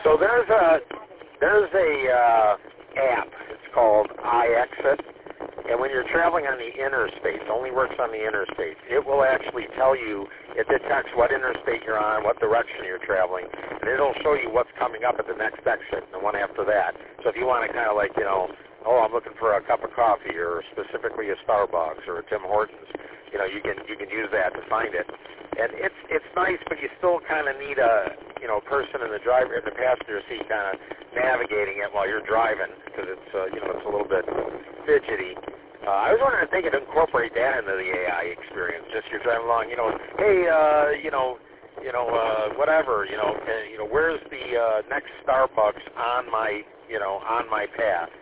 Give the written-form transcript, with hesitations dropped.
So there's a app. It's called iExit, and when you're traveling on the interstate, it only works on the interstate. It will actually tell you. It detects what interstate you're on, what direction you're traveling, and it'll show you what's coming up at the next exit and the one after that. So if you want to kind of like, I'm looking for a cup of coffee, or specifically a Starbucks or a Tim Hortons, you can use that to find it. And it's nice, but you still kind of need a person in the passenger seat kind of navigating it while you're driving, because it's it's a little bit fidgety. I was wondering if they could incorporate that into the AI experience. Just you're driving along, hey, whatever, where's the next Starbucks on my path?